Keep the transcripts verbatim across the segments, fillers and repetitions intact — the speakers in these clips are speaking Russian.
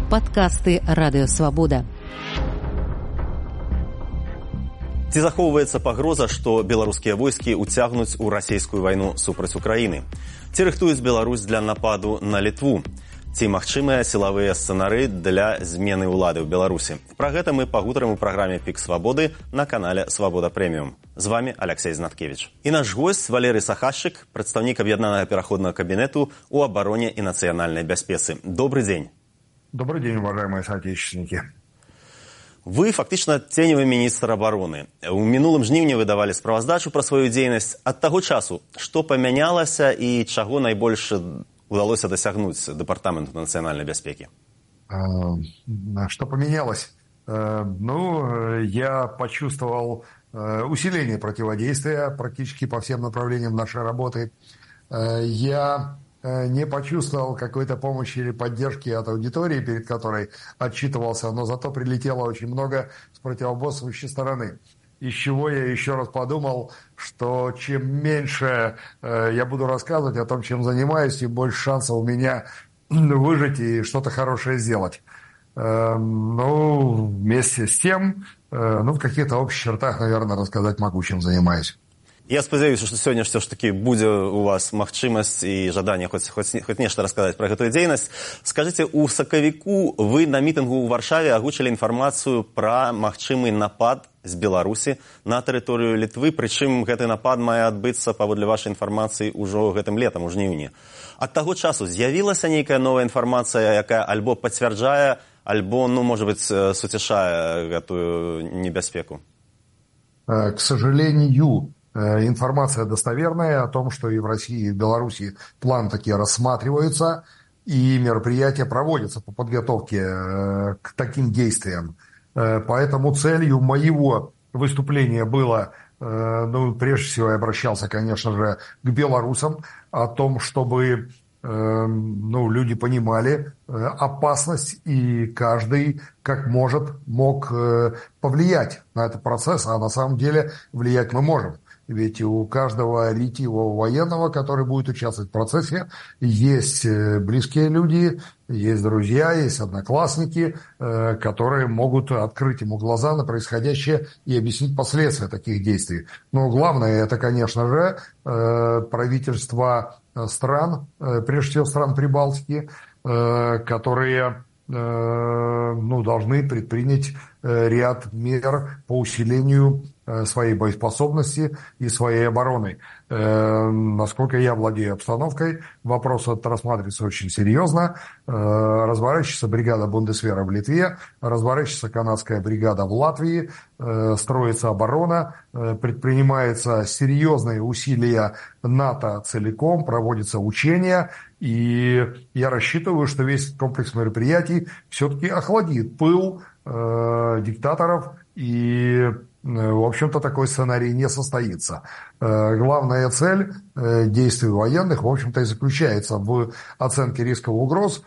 Падкасты Радыёвабода. Ці захоўваецца пагроза, што беларускія войскі ўцягнуць у расійскую вайну супраць Украіны? Ці рыхтуюць Беларусь для нападу на Літву? Ці магчымыя сілавыя сцэнары для змены ўлады ў Беларусі? Пра гэта мы пагутарым у праграме «Пік свабоды» на канале «Свабода Прэміум». З вами Алексей Знаткевич. І наш госць Валерый Сахашчык, прадстаўнік аб'яднанага пераходнага кабінету ў абароне і нацыянальнай бяспецы. Добрый дзень. Добрый день, уважаемые соотечественники. Вы фактично теневый министр обороны. У мінулым жніўні вы давалі справаздачу пра сваю дзейнасць. Ад таго часу, што памянялася і чаго найбольш удалося дасягнуць Департаменту нацыянальнай бяспекі? Что поменялось? Ну, я почувствовал усиление противодействия практически по всем направлениям нашей работы. Я не почувствовал какой-то помощи или поддержки от аудитории, перед которой отчитывался, но зато прилетело очень много с противоборствующей стороны. Из чего я еще раз подумал, что чем меньше э, я буду рассказывать о том, чем занимаюсь, тем больше шансов у меня выжить и что-то хорошее сделать. Э, ну, вместе с тем, э, ну, в каких-то общих чертах, наверное, рассказать могу, чем занимаюсь. Я спадзяюся, што сёння ўсё ж такі будзе у вас магчымасць і жаданне хоць, хоць, хоць нешта расказаць пра гэтую дзейнасць. Скажыце, у сакавіку вы на мітынгу ў Варшаве агучылі інфармацыю пра магчымы напад з Беларусі на тэрыторыю Літвы, прычым гэты напад мае адбыцца, паводле вашай інфармацыі, ўжо гэтым летам, у жніўні. Ад таго часу з'явілася нейкая новая информация, якая альбо пацвярджае, альбо, ну, может быть, суцяшае гэтую небяспеку? К сожалению, информация достоверная о том, что и в России, и в Беларуси планы такие рассматриваются, и мероприятия проводятся по подготовке к таким действиям. Поэтому целью моего выступления было, ну, прежде всего, я обращался, конечно же, к белорусам, о том, чтобы, ну, люди понимали опасность, и каждый, как может, мог повлиять на этот процесс, а на самом деле влиять мы можем. Ведь у каждого ретивого военного, который будет участвовать в процессе, есть близкие люди, есть друзья, есть одноклассники, которые могут открыть ему глаза на происходящее и объяснить последствия таких действий. Но главное, это, конечно же, правительства стран, прежде всего стран Прибалтики, которые, ну, должны предпринять ряд мер по усилению своей боеспособности и своей обороны. Э, насколько я владею обстановкой, вопрос этот рассматривается очень серьезно. Э, разворачивается бригада Бундесвера в Литве, разворачивается канадская бригада в Латвии, э, строится оборона, э, предпринимаются серьезные усилия НАТО целиком, проводятся учения, и я рассчитываю, что весь комплекс мероприятий все-таки охладит пыл э, диктаторов, и в общем-то, такой сценарий не состоится. Главная цель действий военных, в общем-то, и заключается в оценке рисков угроз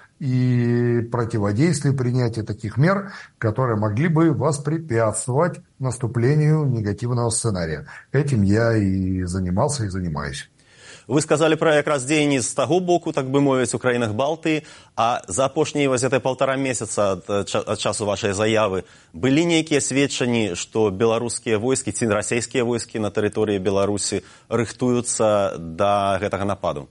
и противодействии, принятии таких мер, которые могли бы воспрепятствовать наступлению негативного сценария. Этим я и занимался, и занимаюсь. Вы сказали пра якраз дзеянні з таго боку, так бы мовіць, у краінах Балтыі, а за апошнія вось гэтыя паўтара месяца ад, ад часу вашай заявы былі нейкія сведчанні, што беларускія войскі ці расійскія войскі на тэрыторыі Беларусі рыхтуюцца да гэтага нападу?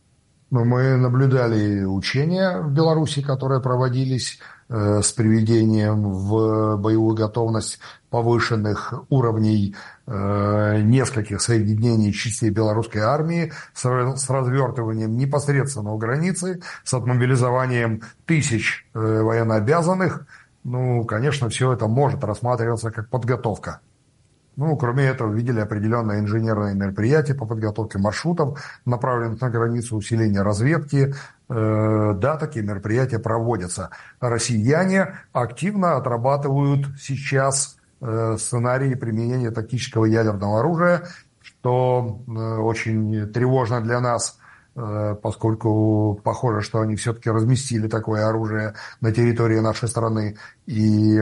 Мы наблюдали учения в Беларуси, которые проводились э, с приведением в боевую готовность повышенных уровней э, нескольких соединений частей белорусской армии, с, с развертыванием непосредственно у границы, с отмобилизованием тысяч э, военнообязанных. Ну, конечно, все это может рассматриваться как подготовка. Ну, кроме этого, видели определенные инженерные мероприятия по подготовке маршрутов, направленных на границу, усиления разведки. Э, да, такие мероприятия проводятся. Россияне активно отрабатывают сейчас э, сценарии применения тактического ядерного оружия, что э, очень тревожно для нас, э, поскольку похоже, что они все-таки разместили такое оружие на территории нашей страны. И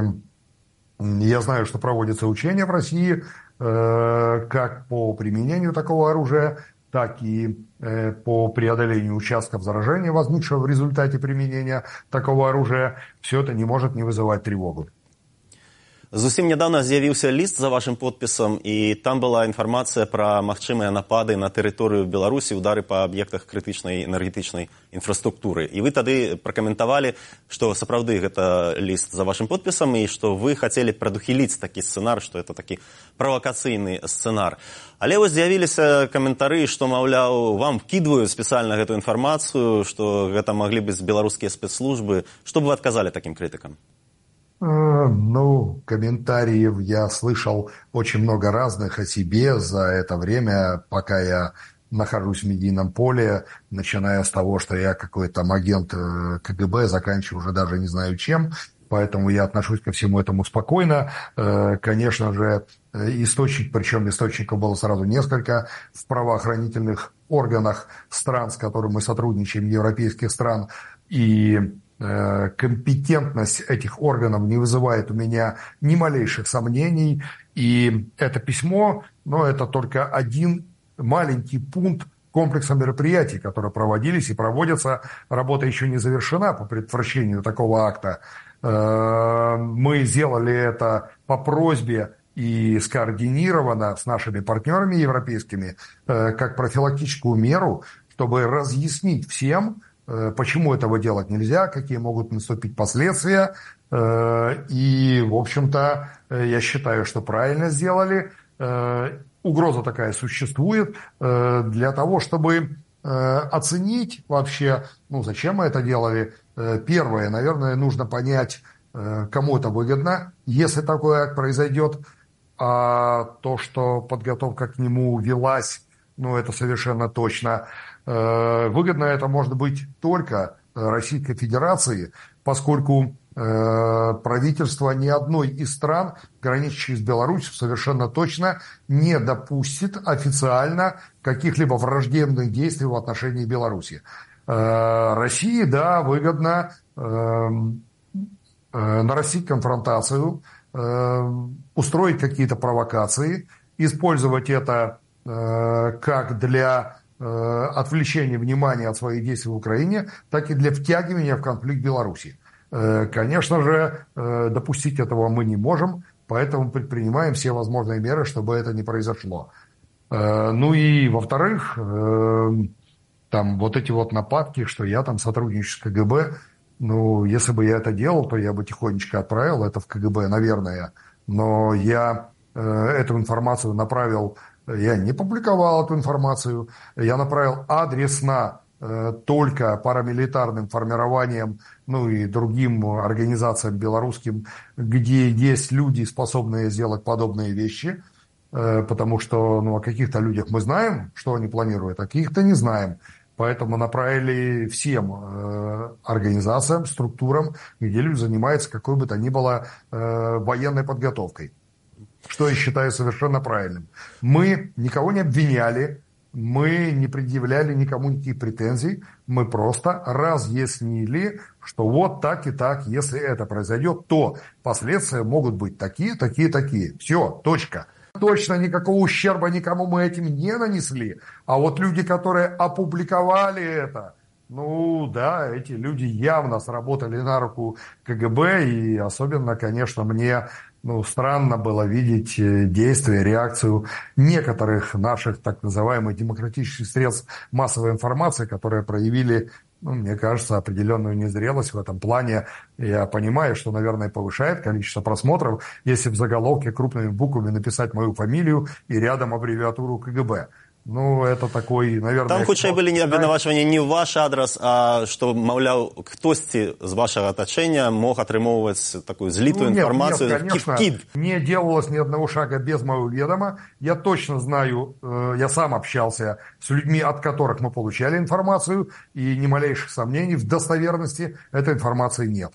я знаю, что проводятся учения в России э, как по применению такого оружия, так и э, по преодолению участков заражения, возникшего в результате применения такого оружия, все это не может не вызывать тревогу. Зусім нядаўна з'явіўся ліст за вашым подпісам, і там была інфармацыя пра магчымыя напады на тэрыторыю Беларусі, удары па аб'ектах крытычнай энергетычнай інфраструктуры. І вы тады пракаментавалі, што сапраўды гэта ліст за вашым подпісам, і што вы хацелі прадухіліць такі сцэнар, што гэта такі правакацыйны сцэнар. Але вось з'явіліся каментары, што, маўляў, вам вкідваюць спецыяльна гэту інфармацыю, што гэта маглі быць беларускія спецслужбы. Што б вы адказалі такім крытыкам? Ну, комментариев я слышал очень много разных о себе за это время, пока я нахожусь в медийном поле, начиная с того, что я какой-то там агент КГБ, заканчивая уже даже не знаю чем, поэтому я отношусь ко всему этому спокойно. Конечно же, источник, причем источников было сразу несколько в правоохранительных органах стран, с которыми мы сотрудничаем, европейских стран, и компетентность этих органов не вызывает у меня ни малейших сомнений. И это письмо, но это только один маленький пункт комплекса мероприятий, которые проводились и проводятся. Работа еще не завершена по предотвращению такого акта. Мы сделали это по просьбе и скоординированно с нашими партнерами европейскими, как профилактическую меру, чтобы разъяснить всем, почему этого делать нельзя, какие могут наступить последствия. И, в общем-то, я считаю, что правильно сделали. Угроза такая существует для того, чтобы оценить вообще, ну, зачем мы это делали. Первое, наверное, нужно понять, кому это выгодно, если такой акт произойдет. А то, что подготовка к нему велась, ну, это совершенно точно. Выгодно это может быть только Российской Федерации, поскольку правительство ни одной из стран, граничащих с Беларусью, совершенно точно не допустит официально каких-либо враждебных действий в отношении Беларуси. России, да, выгодно нарастить конфронтацию, устроить какие-то провокации, использовать это как для отвлечения внимания от своих действий в Украине, так и для втягивания в конфликт Беларуси. Конечно же, допустить этого мы не можем, поэтому предпринимаем все возможные меры, чтобы это не произошло. Ну и, во-вторых, там вот эти вот нападки, что я там сотрудничаю с КГБ, ну, если бы я это делал, то я бы тихонечко отправил это в КГБ, наверное. Но я эту информацию направил, я не публиковал эту информацию, я направил адресно только парамилитарным формированиям, ну и другим организациям белорусским, где есть люди, способные сделать подобные вещи, потому что, ну, о каких-то людях мы знаем, что они планируют, а каких-то не знаем. Поэтому направили всем э, организациям, структурам, где люди занимаются какой бы то ни было э, военной подготовкой. Что я считаю совершенно правильным. Мы никого не обвиняли, мы не предъявляли никому никаких претензий, мы просто разъяснили, что вот так и так, если это произойдет, то последствия могут быть такие, такие, такие. Все, точка. Точно никакого ущерба никому мы этим не нанесли. А вот люди, которые опубликовали это, ну да, эти люди явно сработали на руку КГБ. И особенно, конечно, мне ну, странно было видеть действия, реакцию некоторых наших так называемых демократических средств массовой информации, которые проявили, ну, мне кажется, определенную незрелость в этом плане. Я понимаю, что, наверное, повышает количество просмотров, если в заголовке крупными буквами написать мою фамилию и рядом аббревиатуру КГБ. Ну, это такой, наверное... Там хутчэй былі не абвінавачванні не ў ваш адрас, а што, маўляў, хтосьці з вашага атачэння мог атрымоўваць такую злітую ну, нет, информацию. Нет, конечно, Кид. не делалось ни одного шага без моего ведома. Я точно знаю, э, я сам общался с людьми, от которых мы получали информацию, и ни малейших сомнений в достоверности этой информации нет.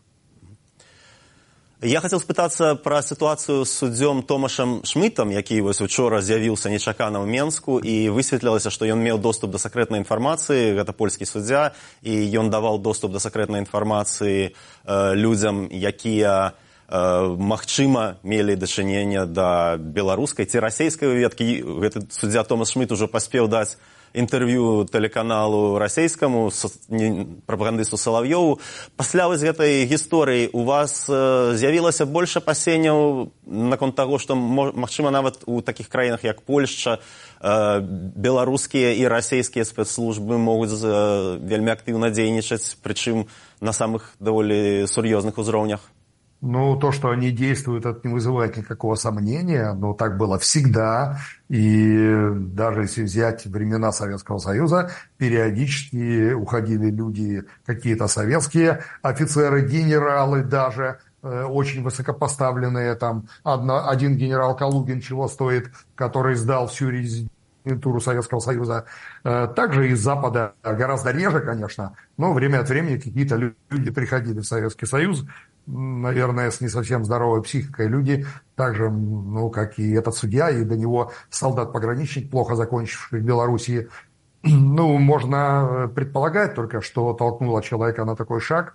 Я хотел спытацца пра сітуацыю з суддзём Томашам Шмытам, які вось учора з'явіўся нечакана ў Менску, і высветлілася, што ён меў доступ да сакрэтнай інфармацыі, гэта польскі суддзя, і ён даваў доступ да сакрэтнай інфармацыі э, людзям, якія э, магчыма мелі дачыненне да беларускай ці расейскай выведкі. Гэты суддзя Томаш Шмыт ужо паспеў даць інтэрв'ю тэлеканалу расійскаму прапагандысту Салав'ёву. Пасля вось гэтай гісторыі у вас з'явілася больш апасенняў наконт таго, што, магчыма, нават у такіх краінах, як Польшча, беларускія і расійскія спецслужбы могуць вельмі актыўна дзейнічаць, прычым на самых даволі сур'ёзных узроўнях? Ну, то, что они действуют, это не вызывает никакого сомнения, но так было всегда, и даже если взять времена Советского Союза, периодически уходили люди, какие-то советские офицеры, генералы даже, э, очень высокопоставленные, там, одно, один генерал Калугин чего стоит, который сдал всю резидентуру Советского Союза. Э, также из Запада, гораздо реже, конечно, но время от времени какие-то люди приходили в Советский Союз, наверное, с не совсем здоровой психикой люди, так же, ну, как и этот судья, и до него солдат-пограничник, плохо закончивший в Белоруссии. Ну, можно предполагать только, что толкнуло человека на такой шаг,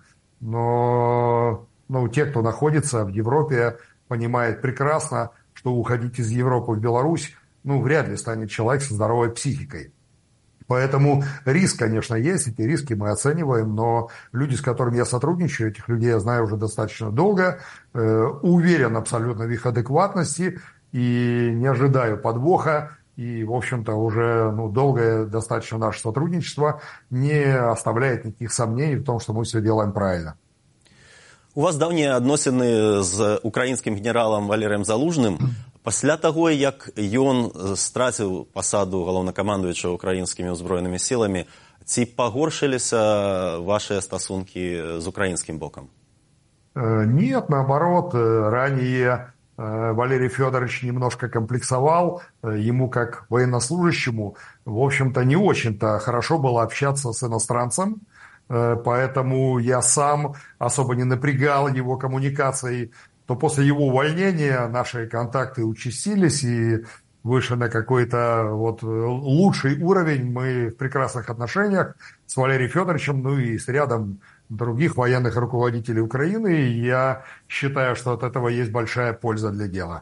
но, ну, те, кто находится в Европе, понимают прекрасно, что уходить из Европы в Беларусь, ну, вряд ли станет человек со здоровой психикой. Поэтому риск, конечно, есть, эти риски мы оцениваем, но люди, с которыми я сотрудничаю, этих людей я знаю уже достаточно долго, э, уверен абсолютно в их адекватности и не ожидаю подвоха. И, в общем-то, уже ну, долгое достаточно наше сотрудничество не оставляет никаких сомнений в том, что мы все делаем правильно. У вас давнія адносіны з украінскім генералам Валерыем Залужным. Пасля таго, як ён страціў пасаду галоўнакамандуючага украінскімі ўзброенымі сіламі, ці пагоршыліся ваши стасункі з украінскім боком? Нет, наоборот, ранее Валерий Федорович немножко комплексовал, ему как военнослужащему, в общем-то, не очень-то хорошо было общаться с иностранцем, поэтому я сам особо не напрягал его коммуникацией, то после его увольнения наши контакты участились и вышли на какой-то вот лучший уровень. Мы в прекрасных отношениях с Валерием Федоровичем, ну и с рядом других военных руководителей Украины. И я считаю, что от этого есть большая польза для дела.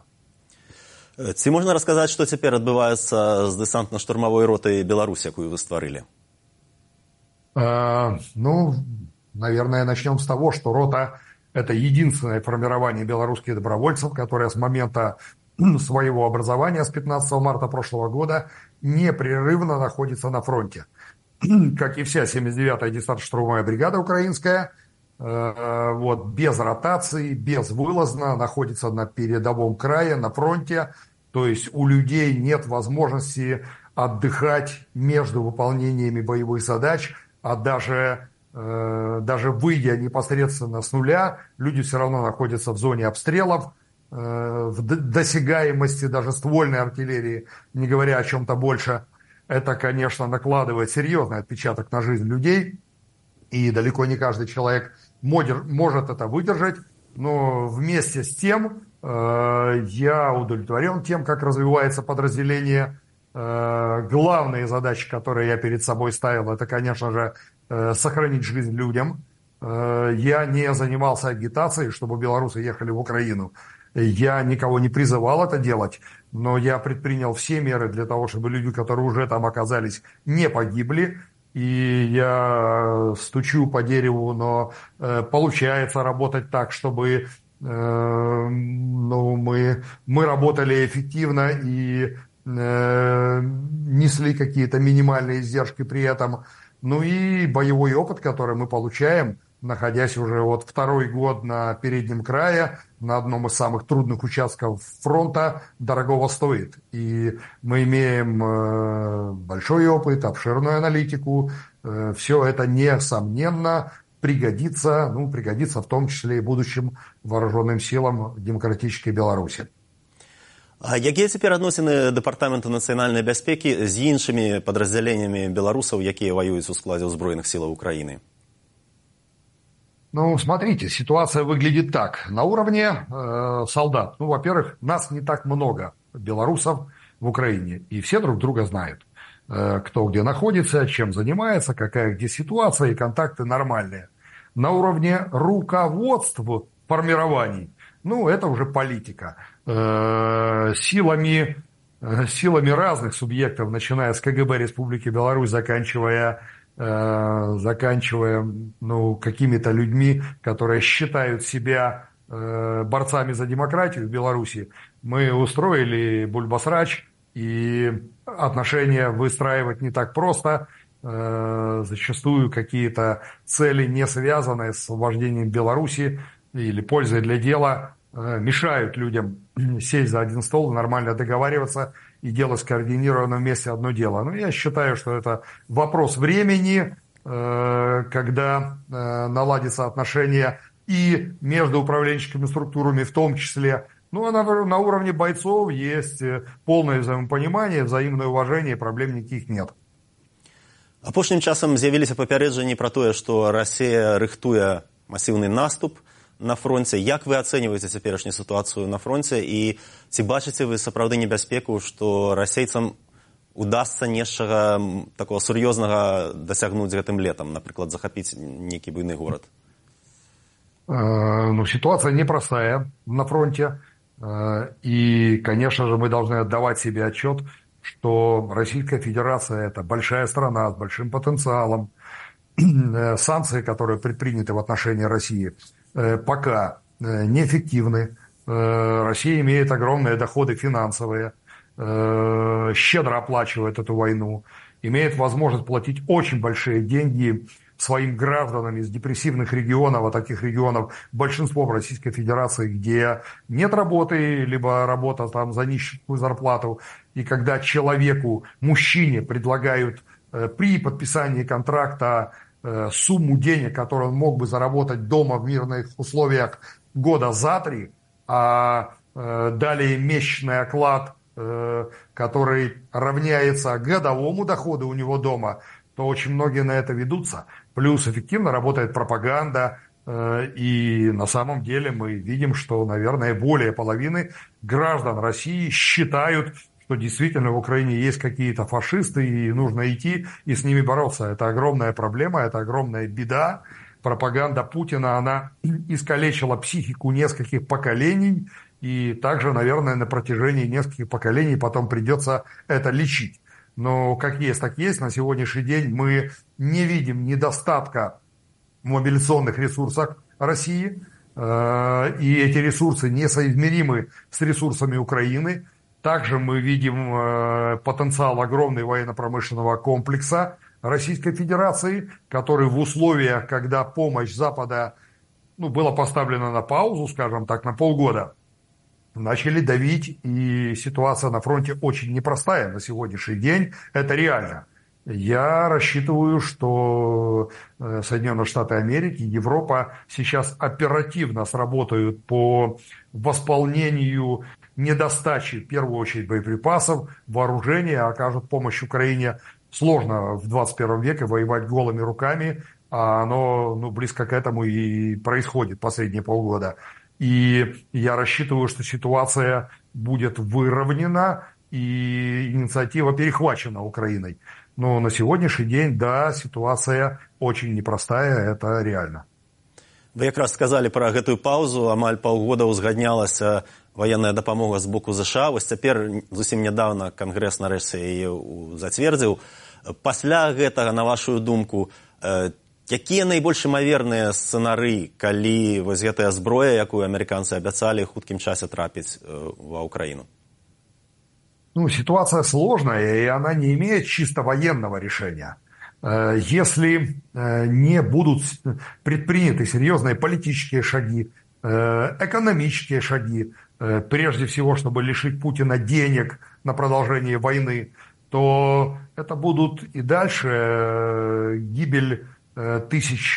Ці можна рассказать, что теперь отбывается с десантно-штурмовой ротой Беларуси, якую вы створили? А, ну, наверное, начнем с того, что рота — это единственное формирование белорусских добровольцев, которое с момента своего образования, с пятнадцатого марта прошлого года, непрерывно находится на фронте. Как и вся семьдесят девятая десантно-штурмовая бригада украинская, вот, без ротации, безвылазно находится на передовом крае, на фронте. То есть у людей нет возможности отдыхать между выполнениями боевых задач, а даже... Даже выйдя непосредственно с нуля, люди все равно находятся в зоне обстрелов, в досягаемости даже ствольной артиллерии, не говоря о чем-то больше. Это, конечно, накладывает серьезный отпечаток на жизнь людей, и далеко не каждый человек может это выдержать, но вместе с тем я удовлетворен тем, как развивается подразделение. Главные задачи, которые я перед собой ставил, это, конечно же, сохранить жизнь людям. Я не занимался агитацией, чтобы белорусы ехали в Украину. Я никого не призывал это делать, но я предпринял все меры для того, чтобы люди, которые уже там оказались, не погибли. И я стучу по дереву, но получается работать так, чтобы ну, мы, мы работали эффективно и несли какие-то минимальные издержки при этом. Ну и боевой опыт, который мы получаем, находясь уже вот второй год на переднем крае, на одном из самых трудных участков фронта, дорогого стоит. И мы имеем большой опыт, обширную аналитику. Все это, несомненно, пригодится, ну, пригодится в том числе и будущим вооруженным силам демократической Беларуси. А якія цяпер адносіны Дэпартаменту нацыянальнай бяспекі з іншымі падраздзяленнямі беларусаў, якія воююць у складзе ўзброеных сілаў Украины? Ну, смотрите, ситуация выглядит так. На уровне э, солдат, ну, во-первых, нас не так много, белорусов, в Украине, и все друг друга знают. Э, кто где находится, чем занимается, какая где ситуация, и контакты нормальные. На уровне руководств формирований, ну, это уже политика. Э, силами силами разных субъектов, начиная с КГБ Республики Беларусь, заканчивая, э, заканчивая ну, какими-то людьми, которые считают себя э, борцами за демократию в Беларуси, мы устроили бульбасрач, и отношения выстраивать не так просто. Э, зачастую какие-то цели, не связанные с освобождением Беларуси или пользой для дела, мешают людям сесть за один стол, нормально договариваться и делать скоординированно вместе одно дело. Но я считаю, что это вопрос времени, когда наладятся отношения и между управленческими структурами в том числе. Ну, а на, на уровне бойцов есть полное взаимопонимание, взаимное уважение, проблем никаких нет. Апошнім часам з'явіліся папярэджанні пра тое, што Расія рыхтуе масіўны наступ на фронте. Як вы ацэньваеце цяперашнюю сітуацыю на фронте і ці бачыце вы сапраўды небяспеку, што расейцам удасца нечага такого сур'ёзнага дасягнуць гэтым летом, напрыклад, захапіць нейкі буйны горад? Ну, ситуация непростая на фронте. И, конечно же, мы должны отдавать себе отчет, что Российская Федерация – это большая страна с большим потенциалом. Санкции, которые предприняты в отношении России, пока неэффективны. Россия имеет огромные доходы финансовые, щедро оплачивает эту войну, имеет возможность платить очень большие деньги своим гражданам из депрессивных регионов, а таких регионов большинство в Российской Федерации, где нет работы, либо работа там за нищую зарплату. И когда человеку, мужчине предлагают при подписании контракта сумму денег, которую он мог бы заработать дома в мирных условиях года за три, а далее месячный оклад, который равняется годовому доходу у него дома, то очень многие на это ведутся. Плюс эффективно работает пропаганда, и на самом деле мы видим, что, наверное, более половины граждан России считают, что действительно в Украине есть какие-то фашисты, и нужно идти и с ними бороться. Это огромная проблема, это огромная беда. Пропаганда Путина, она искалечила психику нескольких поколений, и также, наверное, на протяжении нескольких поколений потом придется это лечить. Но как есть, так есть. На сегодняшний день мы не видим недостатка в мобилизационных ресурсах России, и эти ресурсы несоизмеримы с ресурсами Украины. Также мы видим потенциал огромный военно-промышленного комплекса Российской Федерации, который в условиях, когда помощь Запада ну, была поставлена на паузу, скажем так, на полгода, начали давить, и ситуация на фронте очень непростая на сегодняшний день. Это реально. Я рассчитываю, что Соединенные Штаты Америки, Европа сейчас оперативно сработают по восполнению недостачи, в первую очередь, боеприпасов, вооружения, окажут помощь Украине. Сложно в двадцать первом веке воевать голыми руками, а оно ну, близко к этому и происходит последние полгода. И я рассчитываю, что ситуация будет выровнена и инициатива перехвачена Украиной. Но на сегодняшний день, да, ситуация очень непростая, это реально. Вы якраз сказали пра гэтую паузу, амаль паўгода ўзгаднялася ваенная дапамога з боку ЗША. Вось цяпер зусім нядаўна Кангрэс нарэшце яе зацвердзіў. Пасля гэтага, на вашу думку, якія найбольш імаверныя сцэнары, калі вось гэтая зброя, якую амерыканцы абяцалі, хуткім часе трапіць ва Украіну? Ну, ситуация сложная, и она не имеет чисто военного решения. Если не будут предприняты серьезные политические шаги, экономические шаги, прежде всего, чтобы лишить Путина денег на продолжение войны, то это будут и дальше гибель тысяч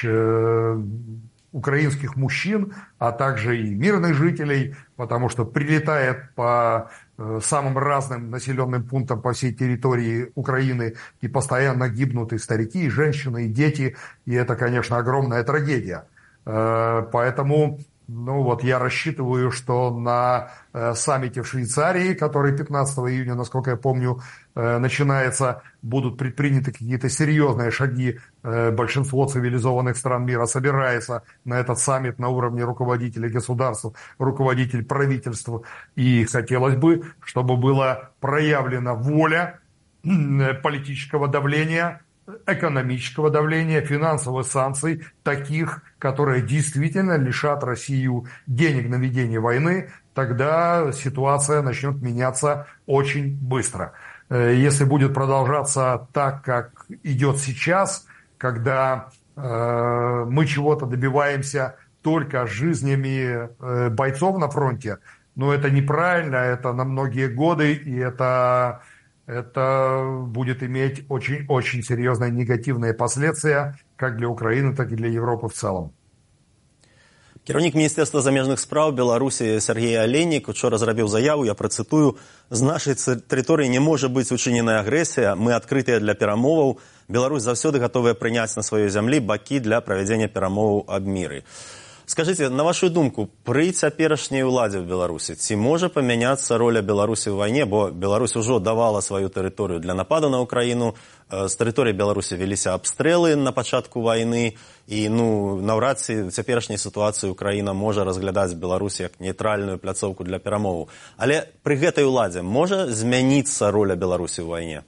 украинских мужчин, а также и мирных жителей, потому что прилетает по самым разным населенным пунктам по всей территории Украины, и постоянно гибнут и старики, и женщины, и дети, и это, конечно, огромная трагедия. Поэтому Ну вот я рассчитываю, что на э, саммите в Швейцарии, который пятнадцатого июня, насколько я помню, э, начинается, будут предприняты какие-то серьезные шаги. Э, большинство цивилизованных стран мира собирается на этот саммит на уровне руководителей государств, руководителей правительств. И хотелось бы, чтобы была проявлена воля э, политического давления, экономического давления, финансовых санкций, таких, которые действительно лишат Россию денег на ведение войны, тогда ситуация начнет меняться очень быстро. Если будет продолжаться так, как идет сейчас, когда э, мы чего-то добиваемся только жизнями э, бойцов на фронте, но это неправильно, это на многие годы, и это... Это будет иметь очень-очень серьезные негативные последствия как для Украины, так и для Европы в целом. Кіраўнік Міністэрства замежных спраў Беларусі Сергей Алейнік учора зрабіў заяву, я працытую: «З нашай тэрыторыі не можа быць учыненая агрэсія, мы адкрытыя для перамоваў, Беларусь заўсёды гатовая прыняць на сваёй зямлі бакі для правядзення перамоваў аб міры». Скажите, на вашу думку, при цяперашняй уладзе в Беларусі ці можа памяняцца роля Беларусі ў вайне, бо Беларусь ужо давала сваю тэрыторыю для нападу на Украіну, з тэрыторыі Беларусі веліся абстрэлы на пачатку вайны, і ну, наўрад ці ў цяперашняй сітуацыі Украіна можа разглядаць Беларусь як нейтральную пляцоўку для перамоваў. Але пры гэтай уладзе можа змяніцца роля Беларусі ў вайне?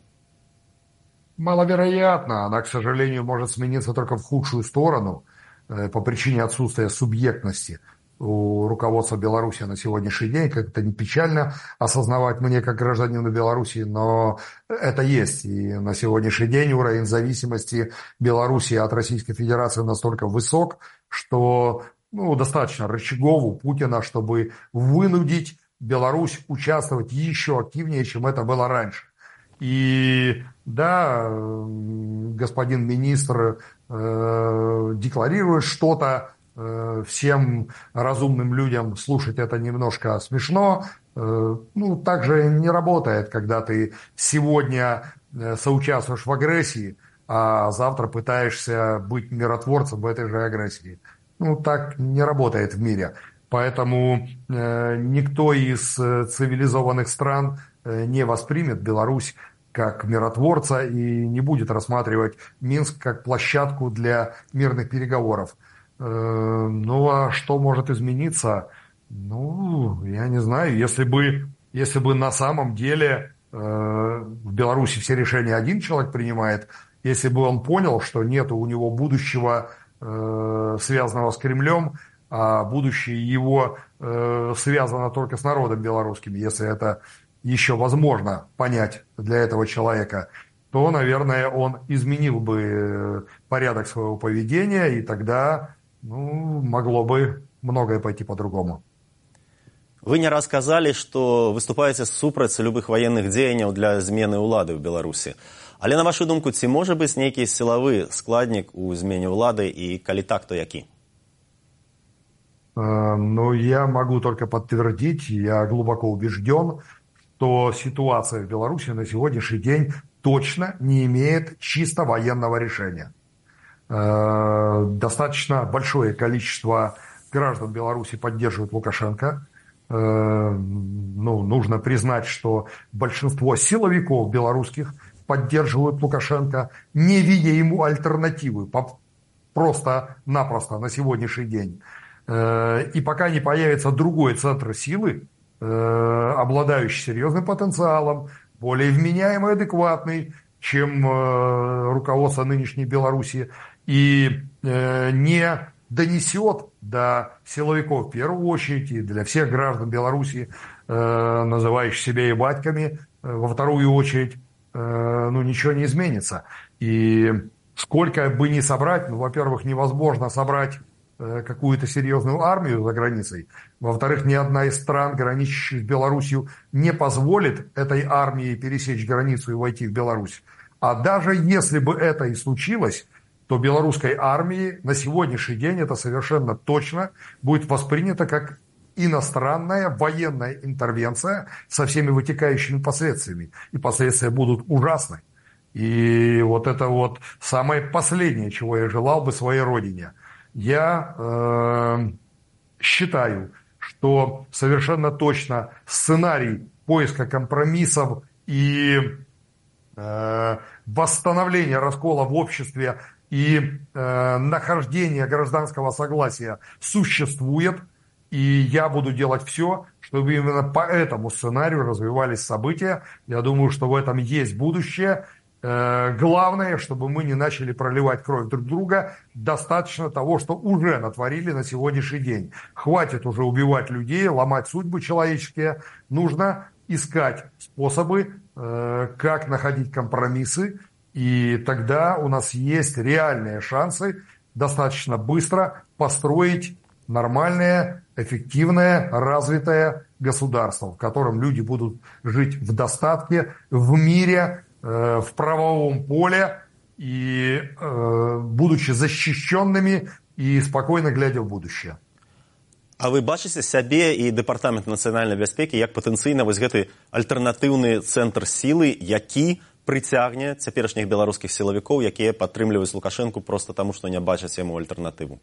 Маловероятно. Она, к сожалению, может смениться только в худшую сторону по причине отсутствия субъектности у руководства Беларуси на сегодняшний день. Как это не печально осознавать мне как гражданину Беларуси, но это есть. И на сегодняшний день уровень зависимости Беларуси от Российской Федерации настолько высок, что ну, достаточно рычагов у Путина, чтобы вынудить Беларусь участвовать еще активнее, чем это было раньше. И да, господин министр э, декларирует что-то, э, всем разумным людям слушать это немножко смешно. Э, ну, так же не работает, когда ты сегодня соучаствуешь в агрессии, а завтра пытаешься быть миротворцем в этой же агрессии. Ну, так не работает в мире. Поэтому э, никто из цивилизованных стран не воспримет Беларусь как миротворца и не будет рассматривать Минск как площадку для мирных переговоров. Ну а что может измениться? Ну, я не знаю. Если бы, если бы на самом деле в Беларуси все решения один человек принимает, если бы он понял, что нет у него будущего, связанного с Кремлем, а будущее его связано только с народом белорусским, если это еще возможно понять для этого человека, то, наверное, он изменил бы порядок своего поведения, и тогда ну, могло бы многое пойти по-другому. Вы не раз сказали, что выступаете супраць любых военных дзеянняў для змены ўлады ў Беларусі. Але на вашу думку, ці можа быць нейкі сілавы складнік у змене ўлады, и калі так, то які? Ну, я могу только подтвердить, я глубоко убежден, что ситуация в Беларуси на сегодняшний день точно не имеет чисто военного решения. Достаточно большое количество граждан Беларуси поддерживают Лукашенко. Ну, нужно признать, что большинство силовиков белорусских поддерживают Лукашенко, не видя ему альтернативы, просто-напросто на сегодняшний день. И пока не появится другой центр силы, обладающий серьезным потенциалом, более вменяемый и адекватный, чем руководство нынешней Беларуси, и не донесет до силовиков в первую очередь и для всех граждан Беларуси, называющих себя и батьками, во вторую очередь, ну, ничего не изменится. И сколько бы ни собрать, ну, во-первых, невозможно собрать какую-то серьезную армию за границей. Во-вторых, ни одна из стран, граничащих с Беларусью, не позволит этой армии пересечь границу и войти в Беларусь. А даже если бы это и случилось, то белорусской армии на сегодняшний день это совершенно точно будет воспринято как иностранная военная интервенция со всеми вытекающими последствиями. И последствия будут ужасны. И вот это вот самое последнее, чего я желал бы своей родине. Я э, считаю, что совершенно точно сценарий поиска компромиссов и э, восстановления раскола в обществе и э, нахождения гражданского согласия существует. И я буду делать все, чтобы именно по этому сценарию развивались события. Я думаю, что в этом есть будущее. Главное, чтобы мы не начали проливать кровь друг друга. Достаточно того, что уже натворили на сегодняшний день. Хватит уже убивать людей, ломать судьбы человеческие. Нужно искать способы, как находить компромиссы. И тогда у нас есть реальные шансы достаточно быстро построить нормальное, эффективное, развитое государство, в котором люди будут жить в достатке, в мире, в правовом поле и будучи защищенными и спокойно глядя в будущее. А вы бачыце сябе і Дэпартамент нацыянальнай бяспекі як патэнцыйна вось гэты альтэрнатыўны цэнтр сілы, які прыцягне цяперашніх беларускіх сілавікоў, якія падтрымліваюць Лукашэнку проста таму, што не бачаць яму альтэрнатыву?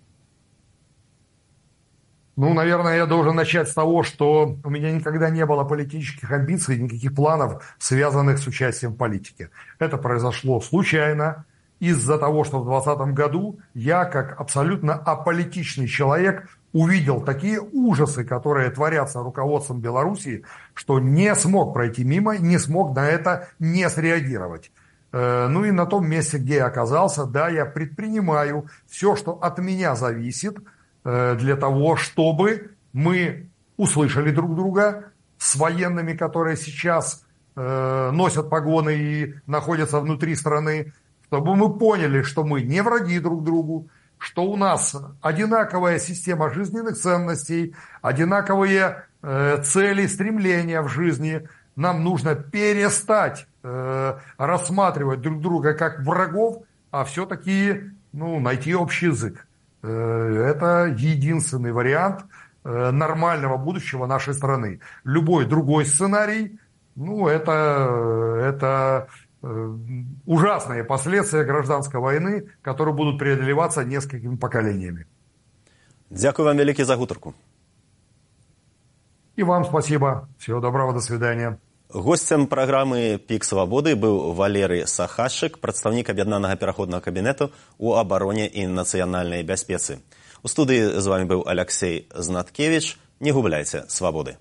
Ну, наверное, я должен начать с того, что у меня никогда не было политических амбиций, никаких планов, связанных с участием в политике. Это произошло случайно из-за того, что в двадцатом году я, как абсолютно аполитичный человек, увидел такие ужасы, которые творятся руководством Белоруссии, что не смог пройти мимо, не смог на это не среагировать. Ну и на том месте, где я оказался, да, я предпринимаю все, что от меня зависит, для того, чтобы мы услышали друг друга с военными, которые сейчас э, носят погоны и находятся внутри страны, чтобы мы поняли, что мы не враги друг другу, что у нас одинаковая система жизненных ценностей, одинаковые э, цели, стремления в жизни. Нам нужно перестать э, рассматривать друг друга как врагов, а все-таки ну, найти общий язык. Это единственный вариант нормального будущего нашей страны. Любой другой сценарий, ну, это, это ужасные последствия гражданской войны, которые будут преодолеваться несколькими поколениями. Дякую вам великий за гутарку. И вам спасибо. Всего доброго, до свидания. Гостем праграмы «Пік свабоды» быў Валерый Сахашчык, прадстаўнік аб'яднанага пераходнага кабінету ў абароне і нацыянальнай бяспецы. У студыі з вами быў Алексей Знаткевич. Не губляйце свабоды.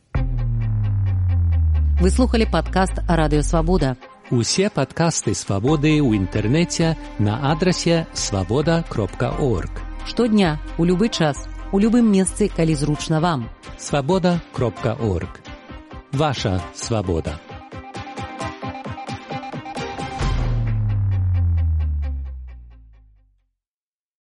Вы слухали падкаст «Радыё Свабода». Усе падкасты «Свабоды» ў інтэрнэце на адрасе свабода кропка орг. Штодня, у любы час, у любым месцы, калі зручна вам. свабода кропка орг. Ваша свобода.